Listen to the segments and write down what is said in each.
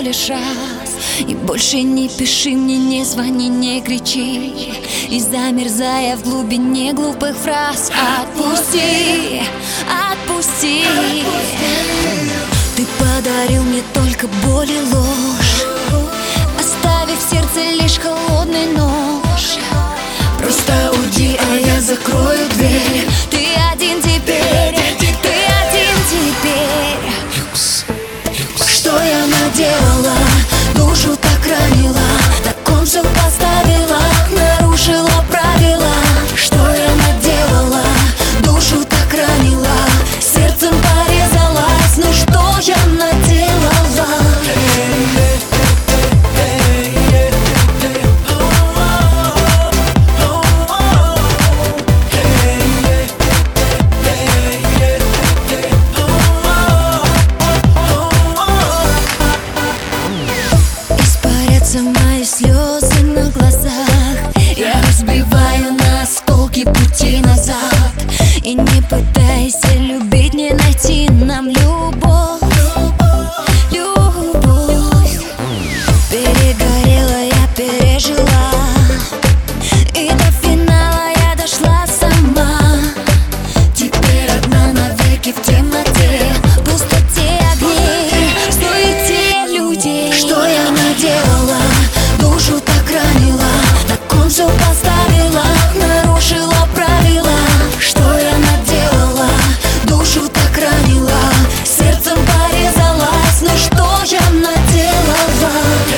лишь раз. И больше не пиши мне, не звони, не кричи. И замерзая в глубине глупых фраз, отпусти, отпусти. Ты подарил мне только боль и ложь, оставив в сердце лишь холодный нож. Просто уйди, а я закрою дверь. Ты один теперь, ты один теперь. Что я наделала? Душу так ранила, на кон все поставила, нарушила правила. Что я наделала? Душу так ранила, сердцем порезалась. Ну что я наделала? Мои слезы на глазах, я разбиваю на осколки пути назад. И не пытайся любить, не найти нам любовь, любовь. Перегорела, я пережила, и до финала я дошла сама. Теперь одна навеки в темноте, в пустоте огней, в суете людей. Что я наделала? Душу так ранила, на кон все поставила, нарушила правила. Что я наделала? Душу так ранила, сердцем порезалась. Ну что я наделала?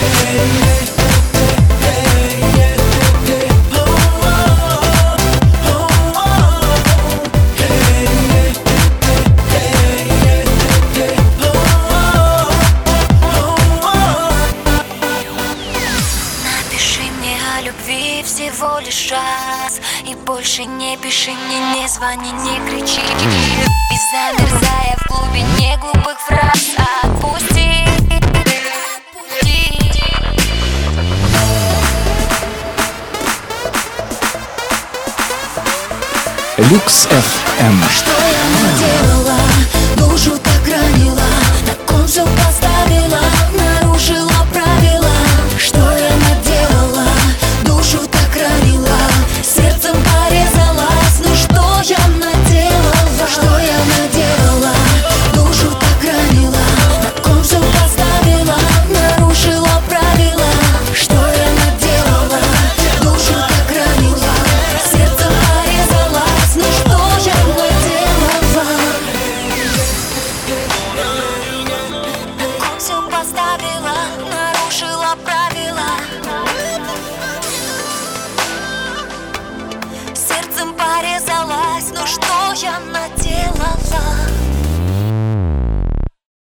Любви всего лишь раз. И больше не пиши мне, не звони, не кричи. И замерзая в глубине глупых фраз, отпусти, отпусти. Люкс FM. Что я наделала? Душу так ранила, на кон все поставила.